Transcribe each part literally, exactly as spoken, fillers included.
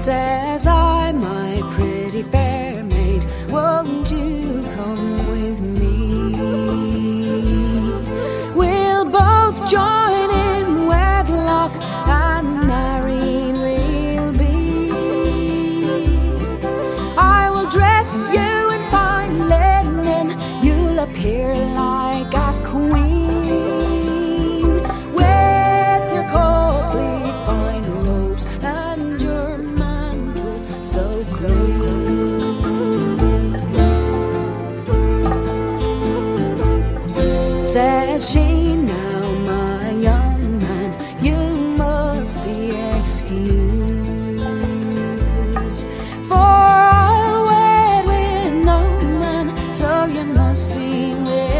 Says I, my pretty fair maid, won't you come with me? We'll both join in wedlock and married we'll be. I will dress you in fine linen, you'll appear like a queen, with your costly fine robes and your mantle so green. Says she, now my young man, you must be excused, for I'll wed with no man, so you must be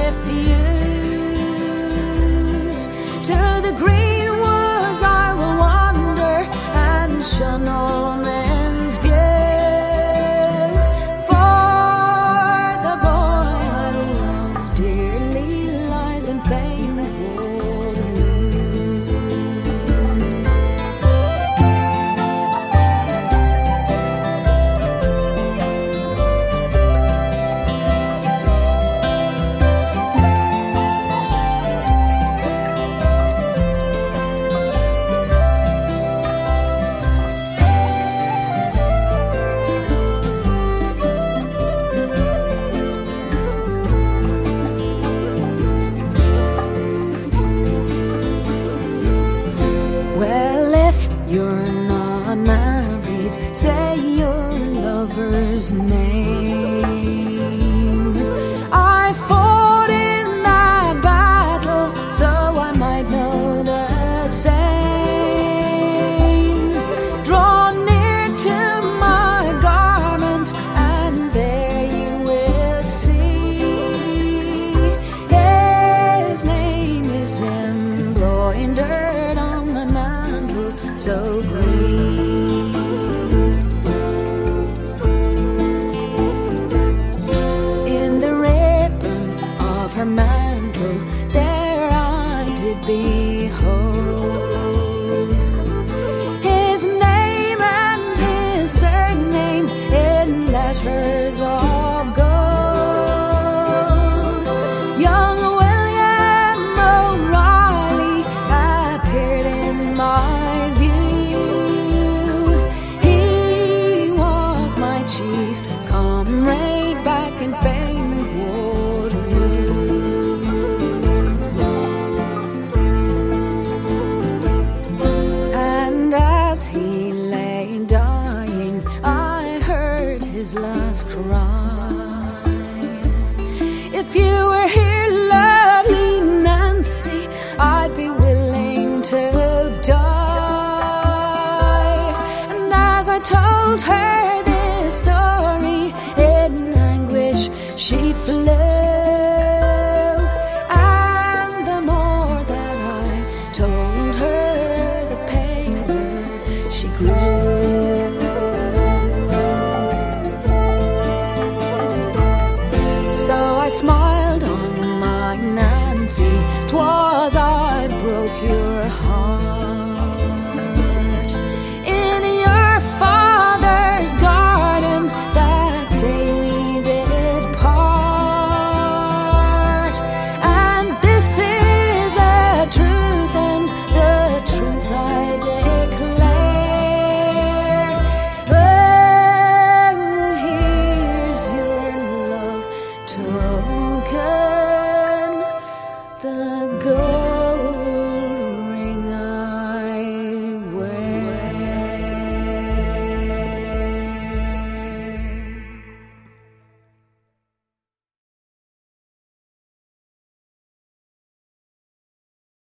refused. To the green woods I will wander and shun all men's view, for the boy I love dearly lies in famed Waterloo. Well, if you're not married, say your lover's name. I fought in that battle, so I might know the same. Draw near to my garment, and there you will see. His name is embroidered on my mantle so green. In the ribbon of her mantle there I did behold his name and his surname in letters of gold. Young William O'Reilly appeared in my view. He was my chief comrade back in famed Waterloo. And as he lay dying, I heard his last cry. If you were here, lovely Nancy, I'd be willing to die. And as I told her this story, in anguish she flew. And the more that I told her, the paler she grew.